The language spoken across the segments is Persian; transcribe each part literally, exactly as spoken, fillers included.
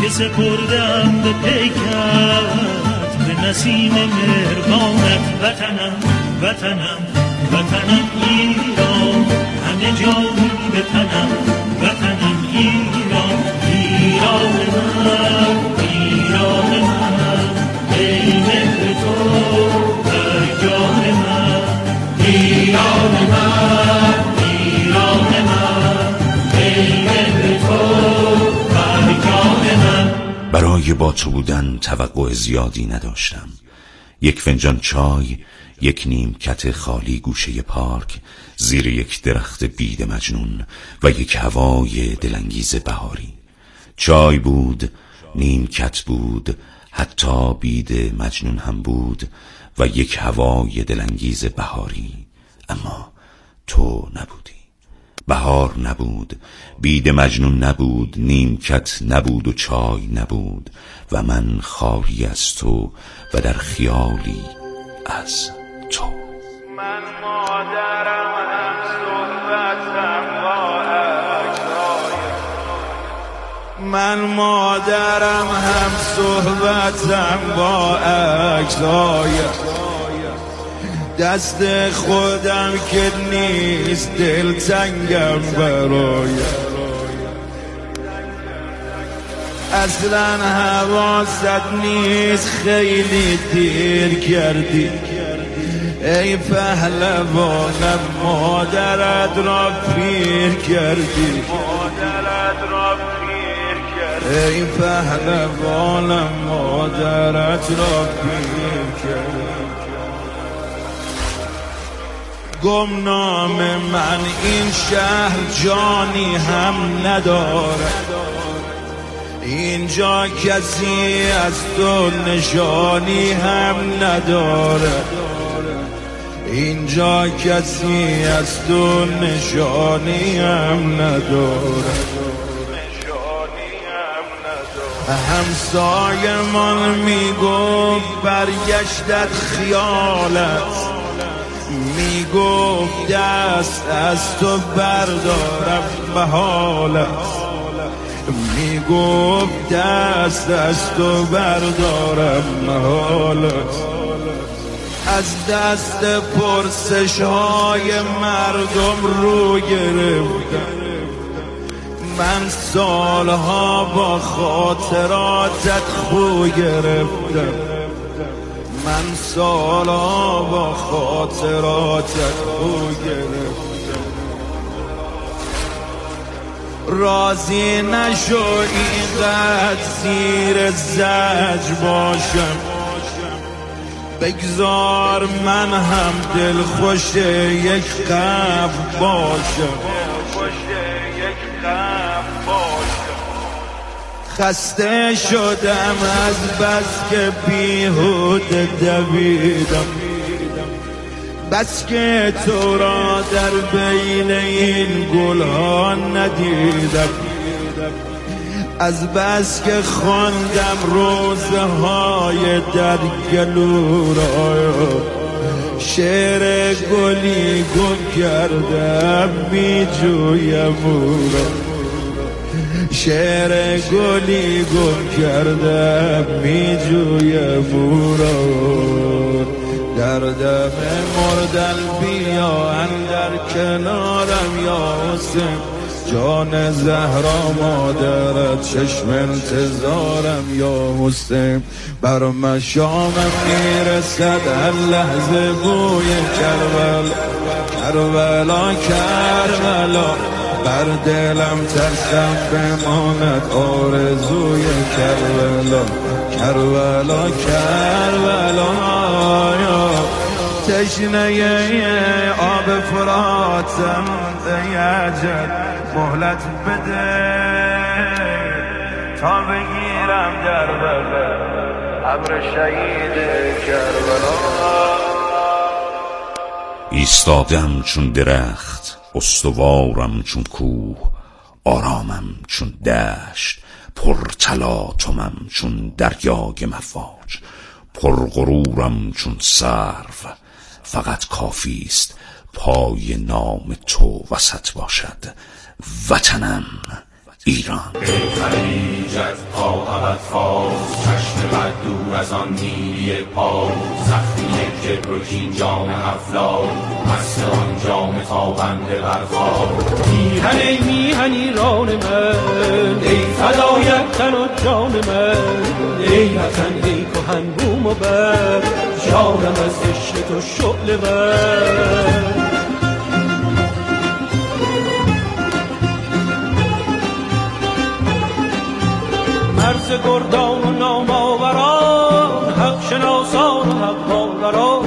که سپردم به پیکت، به نسیم مهربانت. وطنم وطنم وطنم ایران، همه جا به تنم. وطنم ایران، ایران من، ایران من، ای مهر تو در جان من. ایران من، ایران من، ای مهر تو در جان من. برای با تو بودن توقع زیادی نداشتم. یک فنجان چای، یک نیمکت خالی گوشه پارک، زیر یک درخت بید مجنون و یک هوای دلانگیز بهاری. چای بود، نیمکت بود، حتی بید مجنون هم بود و یک هوای دلانگیز بهاری. اما تو نبودی. بهار نبود، بید مجنون نبود، نیمکت نبود و چای نبود و من خالی از تو و در خیالی از تو. من مادرم هم صحبتم با اکرای، من مادرم هم صحبتم با اکرای، دست خودم که نیست دلتنگم برای. اصلا حواست نیست خیلی دیر کردی، ای پهلوانم مادرت را پیر کردی. مادرت را پیر کردی، ای پهلوانم مادرت را پیر کردی. گمنام من این شهر جانی هم نداره، اینجا کسی از تو نشانی هم نداره، اینجا کسی از تو نشانی هم نداره. همسایمان میگفت برگشتت خیالت، میگفت دست از تو بردارم محالت، میگفت دست از تو بردارم محالت. از دست پرسش های مردم رو گرفتم، من سالها با خاطراتت خو گرفتم، من سالها با خاطراتت خو گرفتم. راضی نشو اینقدر زیر زجر باشم، بگذار من هم دل خوش یک قبر باشم. خسته شدم از بس که بیهوده دویدم، بس که تو را در بین این گلها ندیدم، از بس که خواندم روزهای در گلو را، شعر گلی گم کردم می جویم او را، شعر گلی گم کردم می جویم او را. در دم مردن بیا اندر کنارم یا حسین، جان زهرا مادرت چشم انتظارم یا حسین. بر مشامم میرسد هر لحظه بوی کربلا، کربلا کربلا، بر دلم ترسم بماند آرزوی کربلا، کربلا کربلا. تشنه آب فراتم دیجد مهلت بده تا بگیرم در بغل ابر شهید کربلا. ایستادم چون درخت، استوارم چون کوه، آرامم چون دشت، پر تلاطمم چون دریای مفاج، پر غرورم چون سرو. فقط کافی است پای نام تو وسط باشد. وطنم، ایران. ای خلیجت تا ابد فاز، چشم بد دور از آن نیلی پاک، زخمی کبر و کین جام افلاک، مست آن جام تابنده بر خاک. میهن ای میهن ایران من، ای فدایت تن و جان من، ای وطن ای کهن بوم و بر، جانم از عشق تو شعله ور. مرز گردان و نامآوران، حق شناسان و حق باوران،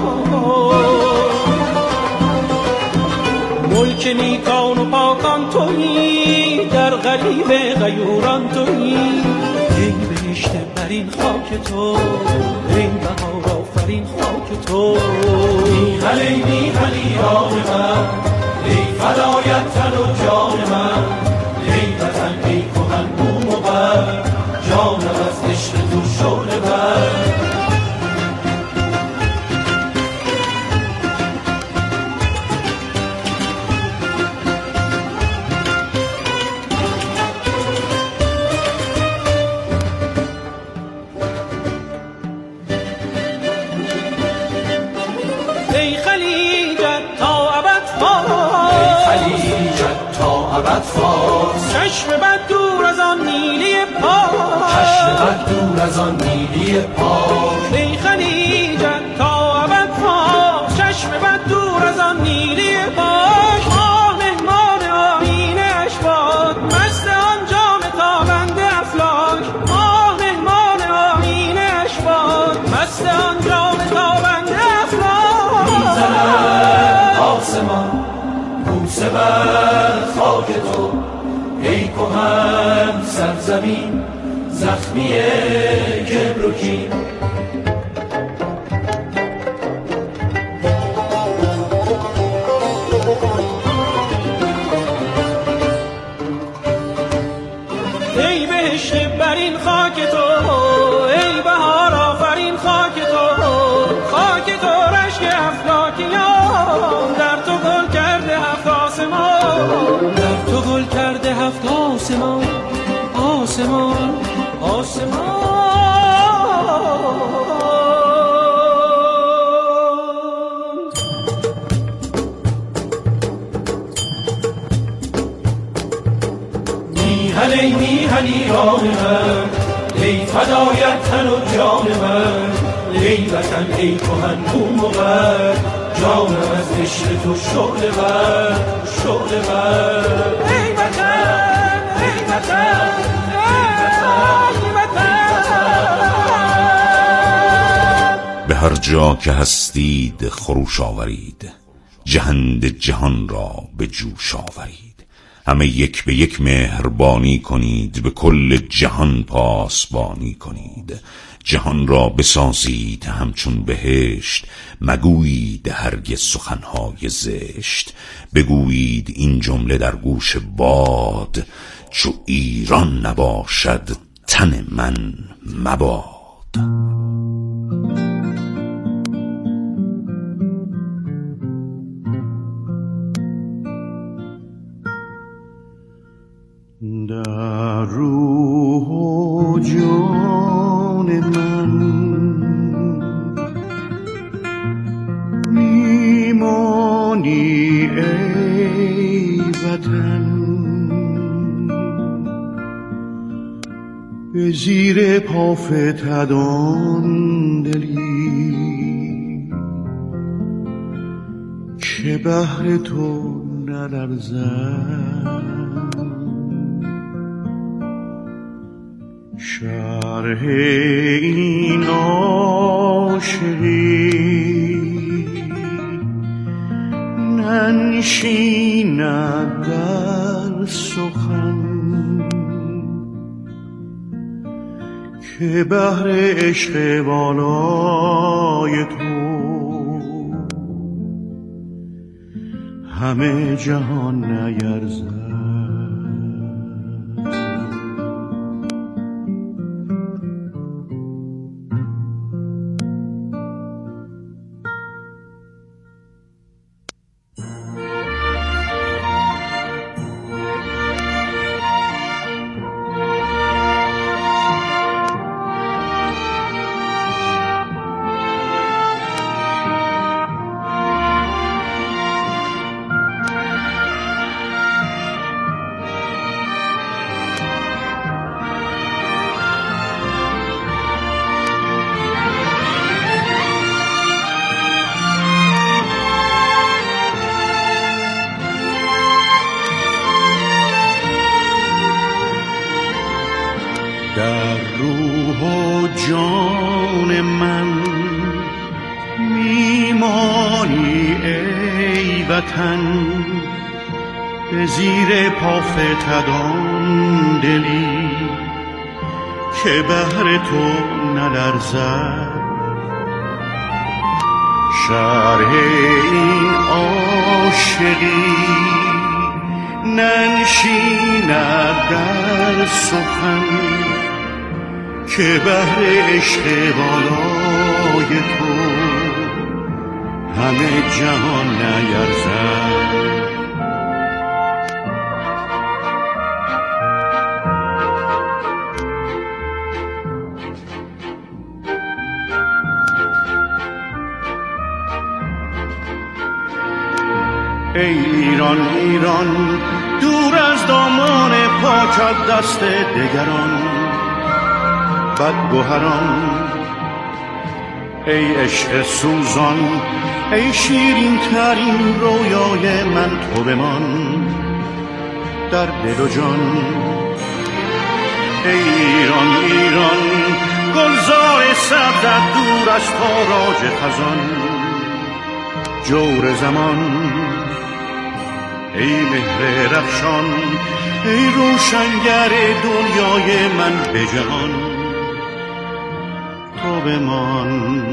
ملک نیکان و پاکان تویی، در غریب غیوران تویی. ای بهشت برین خاک تو، ای بهار آفرین خاک تو. میهن ای میهن ایران من، ای فدایت تن و جان من، ای وطن ای کهن بوم و بر، جانم از عشق تو شعله ور. ای خلیجت تا ابد فاز، ای خلیجت تا ابد فاز، چشم بد دور از آن نیلی پاک، چشم بد دور از آن نیلی پاک. ای خلیجت تا ابد فاز، چشم بد دور از آن نیلی پاک. ماه مهمان آیین اشواق، مست آن جام تابنده افلاک. ماه مهمان آیین اشواق، مست آن جام تابنده افلاک. میزند آسمان بوسه بر خاک تو، ای کهن سرزمین زخمی کبر و کین. ای بهشت برین خاک تو، ای بهار آفرین خاک تو. خاک تو رشک افلاکیان، در تو گل کرده هفت آسمان، در تو گل کرده هفت آسمان. آسمان آسمان. میهن ای میهن ایران من، ای فدایت تن و جان من، ای وطن ای کهن بوم و بر، جانم از عشق تو شعله ور شعله ور. ای وطن ای وطن ای وطن. به هر جا که هستید خروش آورید، جهند جهان را به جوش آورید. همه یک به یک مهربانی کنید، به کل جهان پاسبانی کنید. جهان را بسازید همچون بهشت، مگویید هرگز سخنهای زشت. بگویید این جمله در گوش باد، چو ایران نباشد تن من مباد. در روح و جان من میمانی ای وطن، به زیر پافتدان دلی که بهر تو نلرزد. شرح این عاشقی ننشیند در سخن، که بهر عشق والای تو همه جهان نیرزد. در روح و جان من میمانی ای وطن، به زیر پا فتدان دلی که بهر تو نلرزد. شرح این عاشقی ننشیند در سخن که بهر عشق بالای تو همه جهان نیرزد. ای ایران ایران دور از دامان پاکت دست دگران بدگوهران، ای عشق سوزان ای شیرین ترین رویای من تو بمان در دل و جان. ای ایران ایران گلزار سبزت دور از تاراج خزان جور زمان، ای مهر رخشان ای روشنگر دنیای من به جهان تو بمان.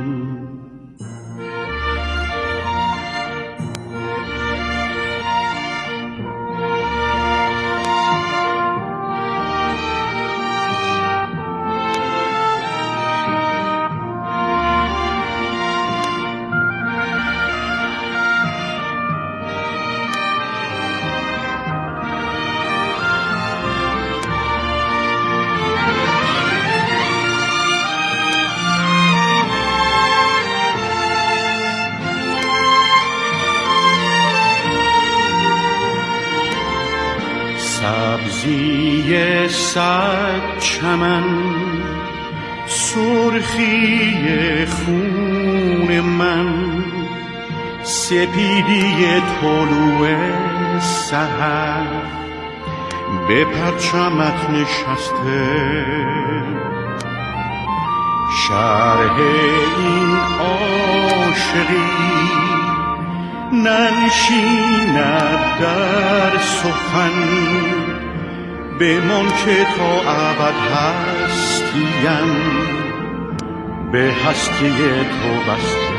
سبزی صد چمن سرخی خون من، سپیدی طلوع سحر به پرچمت نشسته. شرح این عاشقی ننشیند در سخن بمان که تا ابد هستیم به هستی تو بسته.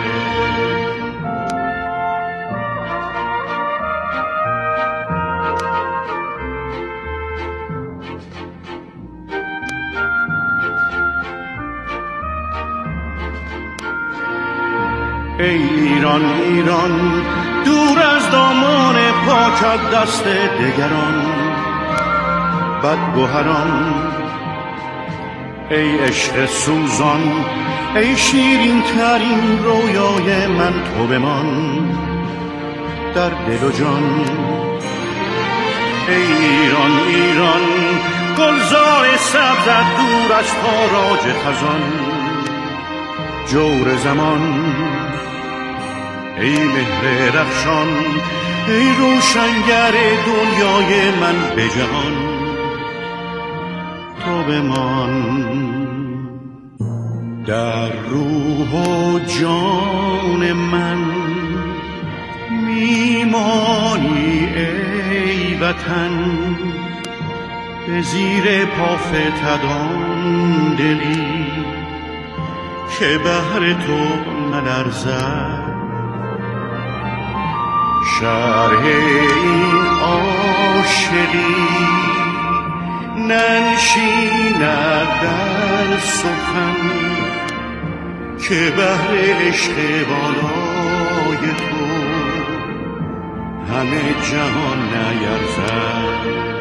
ای ایران ایران دور از دامان پاکت دست دگران بدگوهران، ای عشق سوزان ای شیرین ترین رویای من تو بمان در دل و جان. ای ایران ایران گلزار سبزت دور از تاراج خزان جور زمان، ای مهر رخشان ای روشنگر دنیای من به جهان تو بمان. در روح و جان من میمانی ای وطن، به زیر پا فتدان دلی که بهر تو نلرزد. شرح این عاشقی ننشیند در سخن که بهر عشق بالای تو همه جهان نیرزد.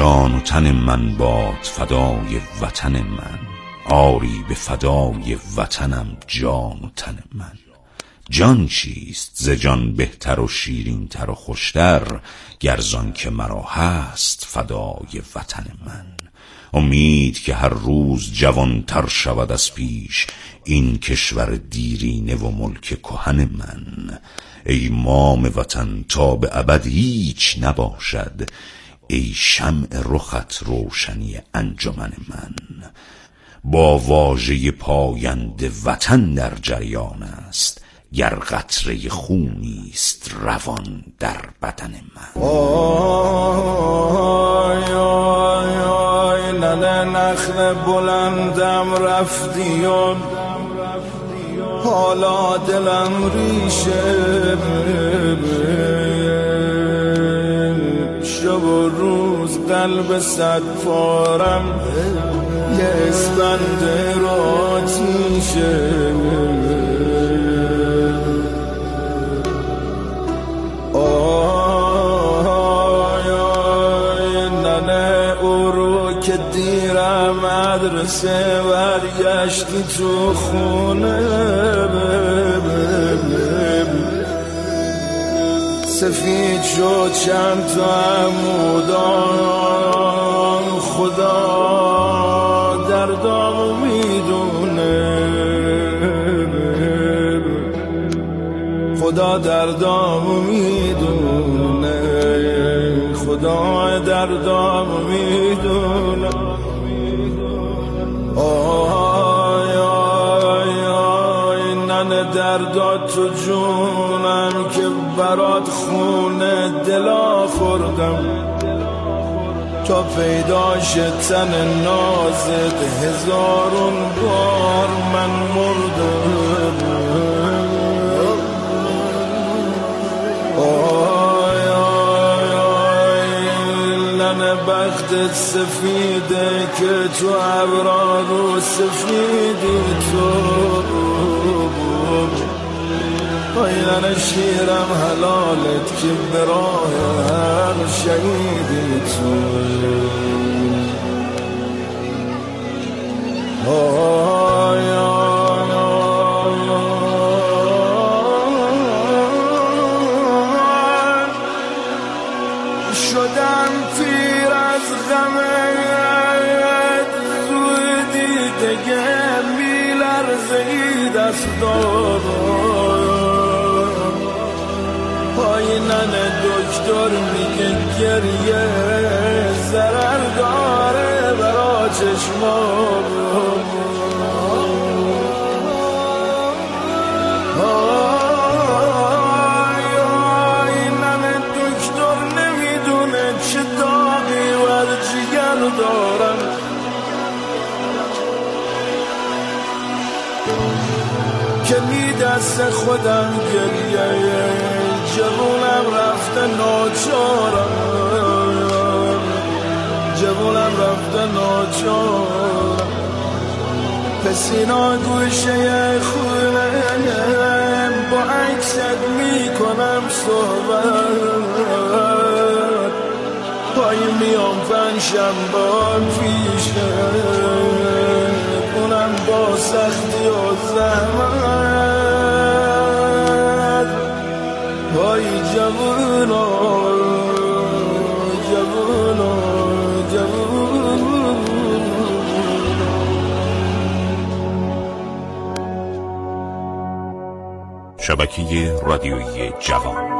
جان و تن من باد فدای وطن من، آری به فدای وطنم جان و تن من. جان چیست ز جان بهتر و شیرین تر و خوشتر، گرزان که مرا هست فدای وطن من. امید که هر روز جوان تر شود از پیش، این کشور دیرینه و ملک کهن من. ای مام وطن تا به ابد هیچ نباشد، ای شمع رخت روشنی انجمن من. با واژه پاینده وطن در جریان است، گر قطره خونیست روان در بدن من. آی آی آی ننه نخل بلندم رفتی و حالا دلم ریشه، شب و روز قلب صد پارم یه اسفند آتیشه. آی آی ننه او رو که دیرم مدرسه برگشتی تو خونه، سفید شد چند تا عمودان، خدا دردامو میدونه، خدا دردامو میدونه، خدا دردامو میدونه. آی آی آی ننه دردات تو جونم که برات خونه دلا خوردم، تا پیداش تن نازت هزارون بار من مردم. آی آی آی ننه بختت سفیده که تو ابرار رو سفیدی تو. آی ننه شیرم حلالت که براه هر شهیدی تو. آی آی آی شدم پیر از غمت، زودی دیگه میلرزید از دارم. پای ننه دکتر میگه گریه ضرر داره برا چشمام. آی آی ننه دکتر نمیدونه چه داغی بر جگر دارم، که می دست خودم گریه جوونم رفته ناچارم، جوونم رفته ناچارم. پسینا گوشه خونه با عکست میکنم صحبت، پای میام پنجشنبه پیشه، اونم با سختی و زحمت. وای جوونا جوونا جوونا. شبکه رادیویی جوان.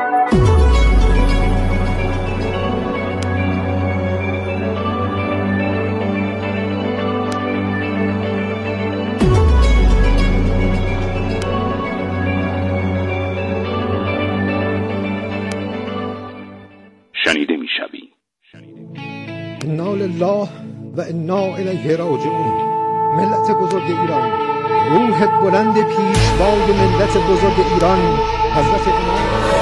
شنیده میشوی. انا لله و انا الیه راجعون. ملت بزرگ ایران، روح بلند پیشوای ملت بزرگ ایران حضرت امام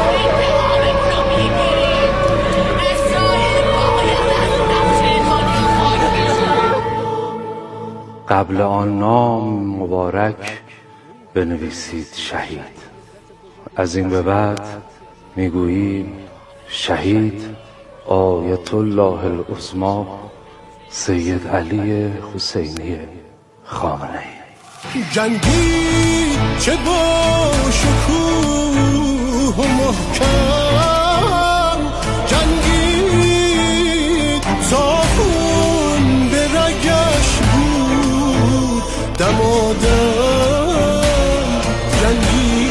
قبل آن نام مبارک بنویسید شهید. از این به بعد میگوییم شهید آیت الله العظمی سید علی حسینی خامنه‌ای. جنگی چه با شکوه و محکم، جنگی تا خون به رگش بود دمادم، جنگی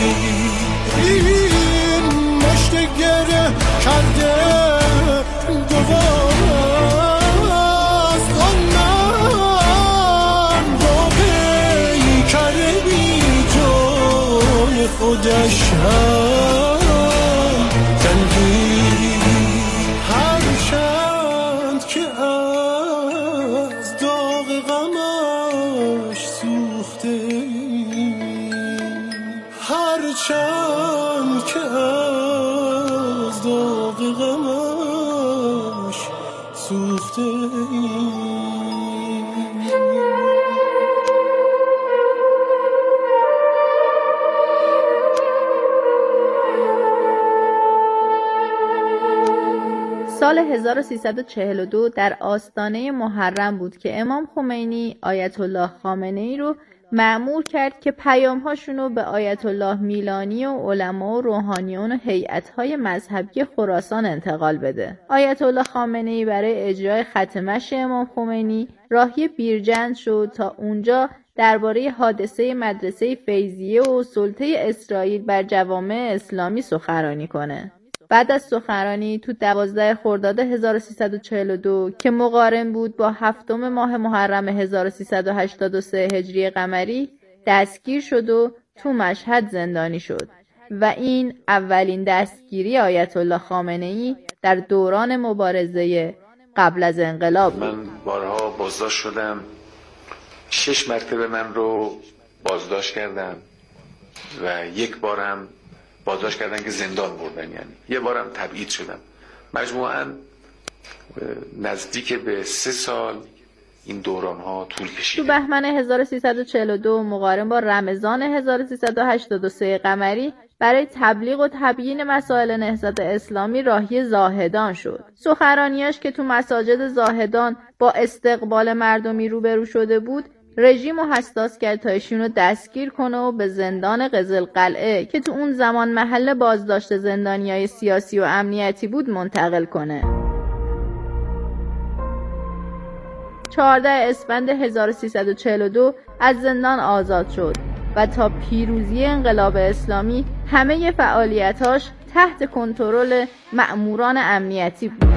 این مشت گره کرده دوباره است آنم با پیکر بی جان خودش هم جنگی، هرچند که از داغ غمش سوخته، هرچند که از داغ غمش سوخته. سال هزار و سیصد و چهل و دو در آستانه محرم بود که امام خمینی آیت الله خامنه‌ای رو مأمور کرد که پیام‌هاشون رو به آیت الله میلانی و علما و روحانیون و هیئت‌های مذهبی خراسان انتقال بده. آیت الله خامنه‌ای برای اجرای خط مشی امام خمینی راهی بیرجند شد تا اونجا درباره حادثه مدرسه فیضیه و سلطه اسرائیل بر جوامع اسلامی سخنرانی کنه. بعد از سخنرانی تو دوازده خرداد هزار و سیصد و چهل و دو که مقارن بود با هفتم ماه محرم هزار و سیصد و هشتاد و سه هجری قمری دستگیر شد و تو مشهد زندانی شد و این اولین دستگیری آیت الله خامنه‌ای در دوران مبارزه قبل از انقلاب بود. من بارها بازداشت شدم، شش مرتبه من رو بازداشت کردن و یک بارم بازداشت کردن که زندان بردن، یعنی یه بارم تبعید شدم. مجموعاً نزدیک به سه سال این دوران ها طول کشید. تو بهمن هزار و سیصد و چهل و دو مقارن با رمضان هزار و سیصد و هشتاد و سه قمری برای تبلیغ و تبیین مسائل نهضت اسلامی راهی زاهدان شد. سخنرانیاش که تو مساجد زاهدان با استقبال مردمی روبرو شده بود، رژیم رو حساس کرد تا ایشون رو دستگیر کنه و به زندان قزلقلعه که تو اون زمان محل بازداشت زندانیای سیاسی و امنیتی بود منتقل کنه. چهاردهم اسفند هزار و سیصد و چهل و دو از زندان آزاد شد و تا پیروزی انقلاب اسلامی همه فعالیتاش تحت کنترل مأموران امنیتی بود.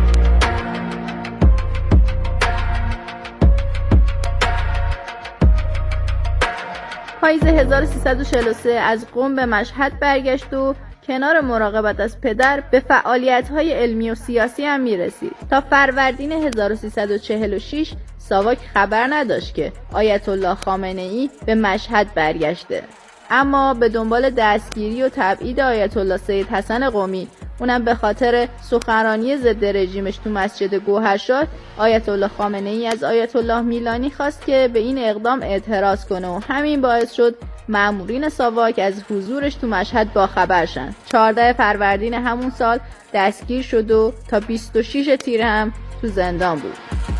پاییز هزار و سیصد و چهل و سه از قم به مشهد برگشت و کنار مراقبت از پدر به فعالیت‌های علمی و سیاسی هم میرسید. تا فروردین هزار و سیصد و چهل و شش ساواک خبر نداشت که آیت الله خامنه‌ای به مشهد برگشته. اما به دنبال دستگیری و تبعید آیت الله سید حسن قمی، اونم به خاطر سخنرانی ضد رژیمش تو مسجد گوهرشاد، آیت الله خامنه‌ای از آیت الله میلانی خواست که به این اقدام اعتراض کنه و همین باعث شد مأمورین ساواک از حضورش تو مشهد باخبر شن. چهاردهم فروردین همون سال دستگیر شد و تا بیست و شش تیر هم تو زندان بود.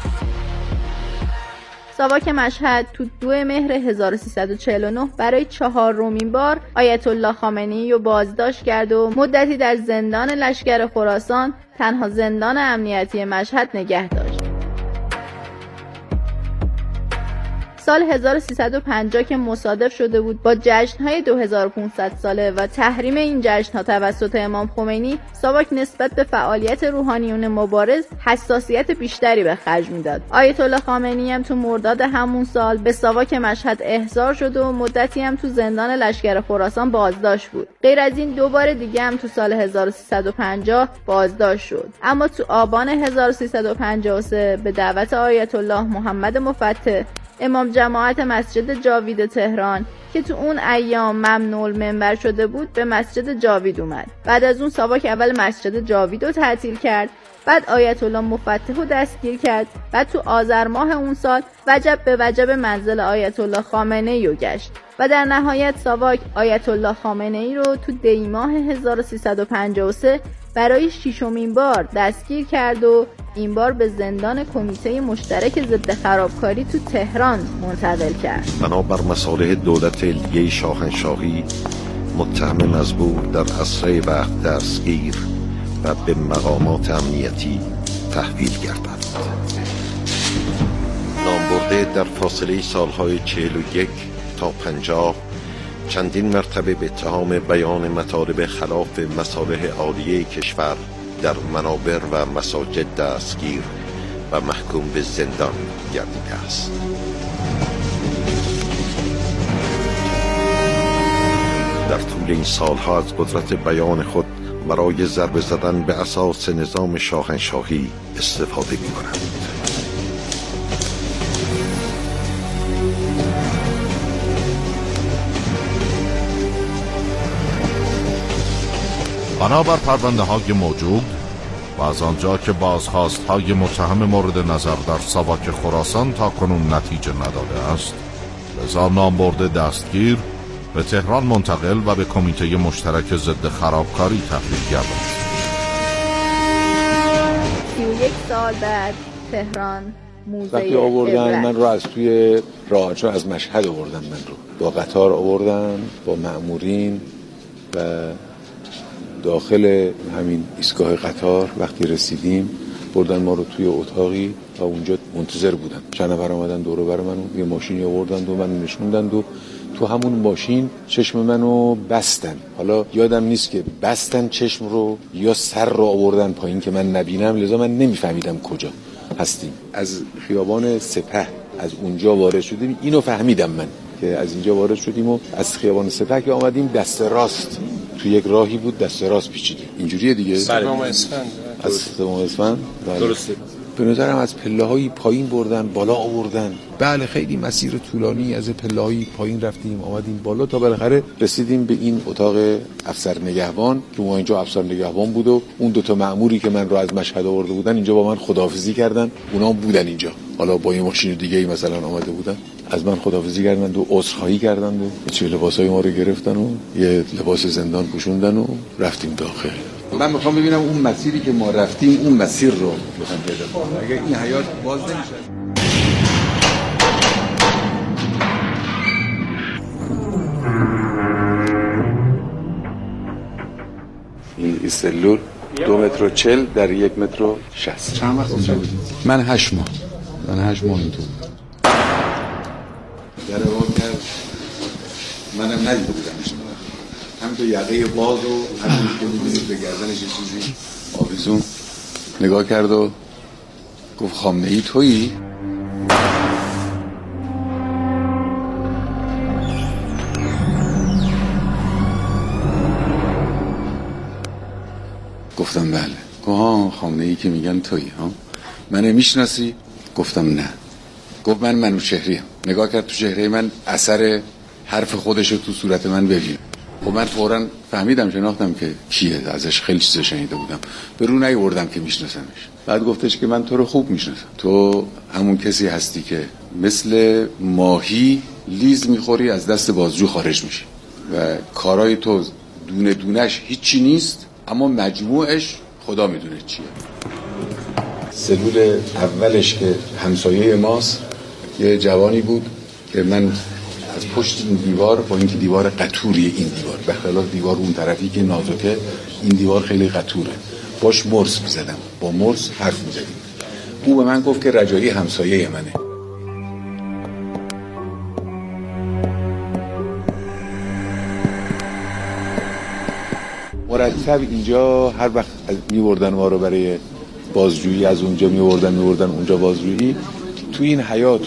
ساواک مشهد تو دو مهر هزار و سیصد و چهل و نه برای چهارمین بار آیت الله خامنه‌ای رو بازداشت کرد و مدتی در زندان لشکر خراسان، تنها زندان امنیتی مشهد، نگه داشت. سال هزار و سیصد و پنجاه که مصادف شده بود با جشن‌های دو هزار و پانصد ساله و تحریم این جشن‌ها توسط امام خمینی، ساواک نسبت به فعالیت روحانیون مبارز حساسیت بیشتری به خرج میداد. آیت الله خامنه‌ای هم تو مرداد همون سال به ساواک مشهد احضار شد و مدتی هم تو زندان لشکر خراسان بازداشت بود. غیر از این دو بار دیگه هم تو سال هزار و سیصد و پنجاه بازداشت شد. اما تو آبان هزار و سیصد و پنجاه و سه به دعوت آیت الله محمد مفتح، امام جماعت مسجد جاوید تهران که تو اون ایام ممنوع المنبر شده بود، به مسجد جاوید اومد. بعد از اون ساواک اول مسجد جاوید رو تعطیل کرد، بعد آیت الله مفتح رو دستگیر کرد، بعد تو آذر ماه اون سال وجب به وجب منزل آیت الله خامنه‌ای رو گشت و در نهایت ساواک آیت الله خامنه‌ای رو تو دی ماه هزار و سیصد و پنجاه و سه برای ششمین بار دستگیر کرد و این بار به زندان کمیته مشترک ضد خرابکاری تو تهران منتقل کرد. بنابر مصالح دولت علیه شاهنشاهی متهم مزبور در اسرع وقت دستگیر و به مقامات امنیتی تحویل گردد. نامبرده در فاصله سالهای چهل و یک تا پنجاه چندین مرتبه به اتهام بیان مطالب خلاف مصالح عالیه کشور در منابر و مساجد دستگیر و محکوم به زندان گردیده است. در طول این سالها از قدرت بیان خود برای ضربه زدن به اساس نظام شاهنشاهی استفاده می کنند. بنابر پرونده های موجود و از آنجا که بازخواست های متهم مورد نظر در ساواک خراسان تا کنون نتیجه نداده است، لذا نامبرده دستگیر به تهران منتقل و به کمیته مشترک ضد خرابکاری تحویل گردد. سی و یک سال بعد تهران موزه وقتی آوردن من رو از توی راهچو از مشهد آوردن، من رو با قطار آوردن با مأمورین و داخل همین ایستگاه قطار وقتی رسیدیم بردن ما رو توی اتاقی و اونجا منتظر بودن. چند نفر آمدن دور و بر منو یه ماشینی آوردن و منو نشوندن و تو همون ماشین چشم منو بستن. حالا یادم نیست که بستن چشم رو یا سر رو آوردن پایین که من نبینم، لذا من نمیفهمیدم کجا هستیم. از خیابان سپه از اونجا وارد شدیم، اینو فهمیدم من که از اینجا وارد شدیم و از خیابان سپه که آمدیم دست راست تو یک راهی بود دست راست پیچیدیم. اینجوریه دیگه. سوم اسفند. از سوم اسفند. درسته. به نظرم از پله‌های پایین بردن بالا آوردن. بله خیلی مسیر طولانی از پله‌های پایین رفتیم آمدیم بالا تا بالاخره رسیدیم به این اتاق افسر نگهبان که ما اینجا افسر نگهبان بود و اون دوتا مأموری که من رو از مشهد آورده بودن اینجا با من خداحافظی کردن. اونا بودن اینجا، حالا با یه ماشین دیگه‌ای مثلا آمده بودن، از من خداحافظی کردن و عذرخواهی کردن و چه لباسای ما رو گرفتن و یه لباس زندان پوشوندن و رفتیم داخل. من میخوام ببینم اون مسیری که ما رفتیم اون مسیر رو میخوام پیدا کنم. اگه این حیاط باز نمیشه. این سلول دو متر و چل در یک متر و شصت. چند وقت اینجا بودید؟ من هشت ماه. من هشت ماه اینطور. در واقع کرد منم ندیده بودمش. هم تو یقه باز و همین که می‌بینید به گردنش یه چیزی آویزون نگاه کرد و گفت خامنه‌ای تویی؟ گفتم بله. گفت ها خامنه‌ای که میگن تویی ها؟ منو میشناسی؟ گفتم نه. گفت من منوچهریم. نگاه کرد تو چهره من اثر حرف خودش رو تو صورت من ببین. خب من فوراً فهمیدم شناختم که کیه، ازش خیلی چیزا شنیده بودم، به رو نیاوردم که میشناسمش. بعد گفتش که من تو رو خوب میشناسم، تو همون کسی هستی که مثل ماهی لیز میخوری از دست بازجو خارج میشی و کارای تو دونه دونش هیچی نیست اما مجموعش خدا میدونه چیه. سلول اولش که همسایه ماست یه جوانی بود که من از پشت این دیوار، با اینکه دیوار قطوری این دیوار به خلاف دیوار اون طرفی که نازکه، این دیوار خیلی قطوره، باش مرس میزدم، با مرس حرف میزدیم. او به من گفت که رجایی همسایه منه. مرتب اینجا هر وقت میوردن ما رو برای بازجویی، از اونجا میوردن میوردن اونجا بازجویی، تو این حیاط